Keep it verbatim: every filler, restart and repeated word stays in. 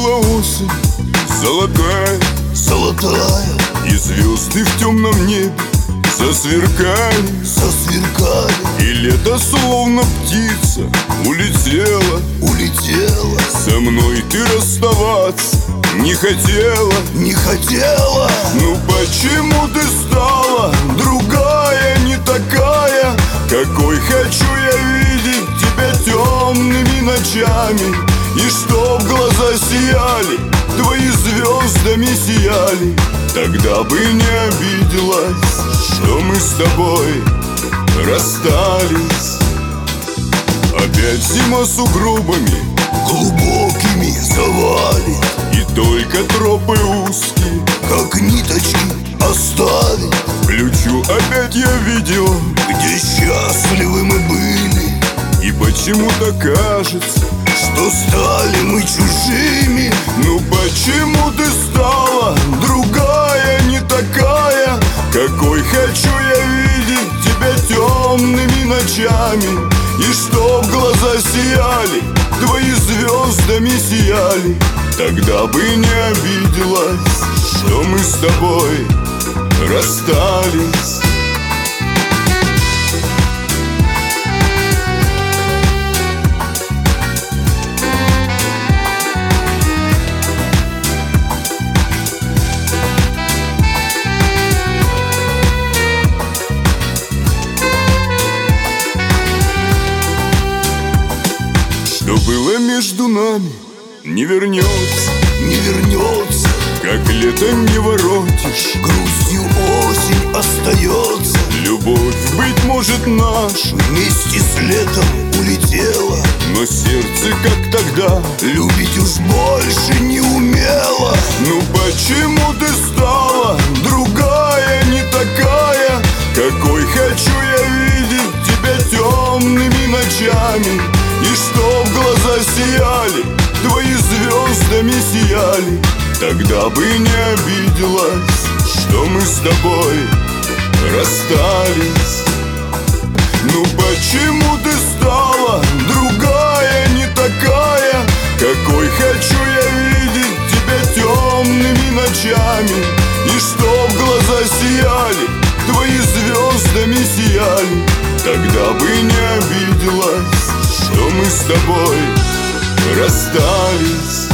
Наступила осень, золотая, золотая, и звезды в темном небе засверкали, засверкали, и лето словно птица улетела, улетела. Со мной ты расставаться не хотела, не хотела. Ну почему ты стала другая, не такая, какой хочу я видеть тебя темными ночами? И чтоб глаза сияли, твои звездами сияли, тогда бы не обиделась, что мы с тобой расстались. Опять зима с сугробами глубокими завалит, и только тропы узкие, как ниточки оставит. Ключу опять я видел, где счастливы мы были, и почему-то кажется, что стали мы чужими. Ну почему ты стала другая, не такая, какой хочу я видеть тебя темными ночами? И чтоб глаза сияли, твои звездами сияли, тогда бы не обиделась, что мы с тобой расстались. Что было между нами, не вернется, не вернется, как летом не воротишь, грустью осень остается. Любовь, быть может, наша вместе с летом улетела, но сердце, как тогда, любить уж больше не умела. Ну почему ты стала другая, не такая, какой хочу я видеть тебя темными ночами? И чтоб глаза сияли, твои звездами сияли, тогда бы не обиделась, что мы с тобой расстались. Ну почему ты стала другая, не такая, какой хочу я видеть тебя темными ночами? И чтоб глаза сияли, твои звездами сияли, тогда бы не обиделась, что мы с тобой расстались.